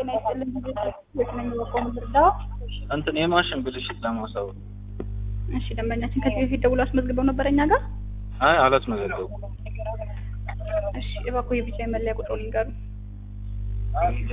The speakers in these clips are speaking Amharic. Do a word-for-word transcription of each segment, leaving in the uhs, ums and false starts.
ጤና ይስጥልኝ የትነኝ ወቆም ብርዳው እንትን የማሽን ብልሽት ለማሳው እሺ ደንበኛችን ከዚህ በፊት ደውሎ አስመዝግበው ነበርኛ ጋር አይ አላስመዘገቡ እሺ እባክዎ የቢጫ መለያ ቁጥሩን ይንገሩ አንተ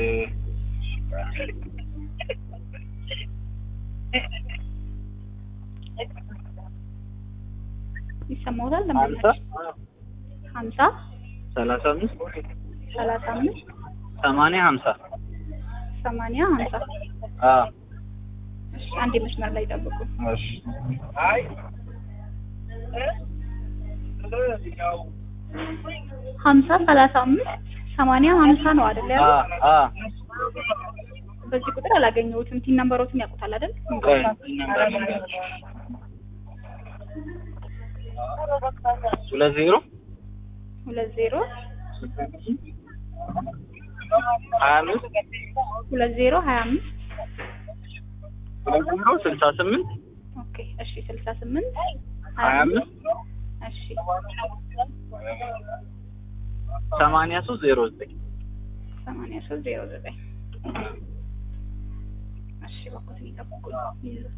ይሰማውታል ደንበኛችን ሀምሳ ሰላሳ አምስት ሰላሳ አምስት ሰማንያ ሀምሳ ሰማንያ ሀምሳ አ እሺ አንዴ መስመር ላይ ጠብቁ እሺ አይ ሀምሳ ሰላሳ አምስት ሰማንያ ሀምሳ ነው አይደል ያለው አ አ በዚህ ቁጥር አላገኘሁትም ቲን ነምበሮችን ያውቁታል አይደል ሁለት ዜሮ ሁለት ዜሮ ሀያ አምስት ሁለት ዜሮ ሀያ አምስት ሁለት ዜሮ ስልሳ ስምንት ኦኬ እሺ ስልሳ ስምንት ሀያ አምስት እሺ ሰማንያ ሶስት ዜሮ ዘጠኝ ሰማንያ ሶስት ዜሮ ዘጠኝ እሺ ባኮትን ይጠብቁ ይሉት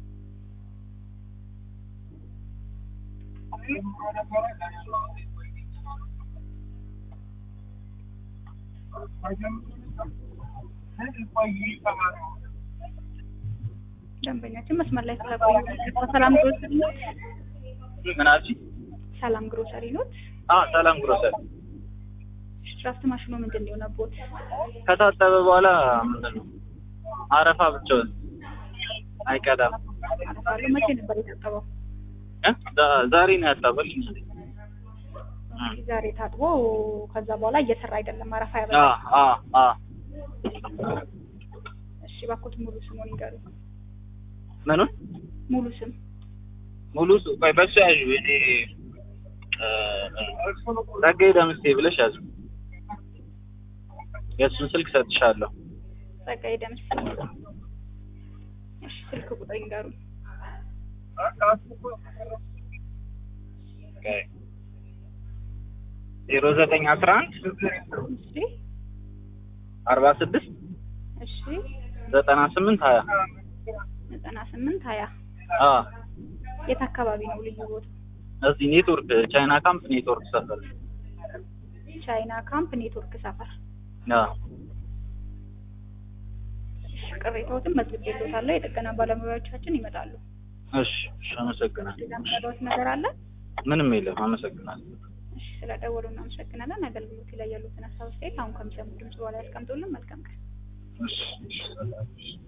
ደንበኛችን መስመር ላይ ስለቆዩ ሰላም ግሮሰሪ ነው ምን አልሽ ሰላም ግሮሰሪ ነው አ ሰላም ግሮሰሪ ድራፍት ማሽኑ ምንድን ነው የሆነበት ከታጠበ በኋላ ምንድን ነው አረፋ ብቻ አይቀዳም አረፋ መቼ ነበር የታጠበው እ ዛሬ ነው ያጠበልኝ ዛሬ ታጥቦ ከዛ በኋላ እየሰራ አይደለም አረፋ ያበላ አ አ አ እሺ ባኮት ሙሉ ስሙን ይገሩ ምኑ ሙሉ ስም ሙሉ ቆይ በሱ ያዥ እኔ ጸጋዬ ደምሴ ብለሽ ያዙ የሱን ስልክ ሰጥሻለሁ ጸጋዬ ደምሴ እሺ ስልክ ቁጥር ይንገሩ ኦኬ ዜሮ ዘጠኝ አስራ አንድ እሺ አርባ ስድስት እሺ ዘጠና ስምንት ሀያ ዘጠና ስምንት ሀያ አ የት አካባቢ ነው ልዩ ቦታ እዚህ ኔትወርክ ቻይና ካምፕ ኔትወርክ ሰፈር ቻይና ካምፕ ኔትወርክ ሰፈር አ ቅሬታዎችን መዝግቤልዎታለሁ የጥገና ባለሙያዎቻችን ይመጣሉ እሺ እሺ አመሰግናለሁ ለምሳሌ ነገር አለ ምንም የለም አመሰግናለሁ እሺ ስለደወሉ እናመሰግናለን አገልግሎት ላይ ያሉትን ሀሳብ አስተያየት አሁን ከሚሰሙ ድምጽ በኋላ ያስቀምጡልን መልካም ቀን እሺ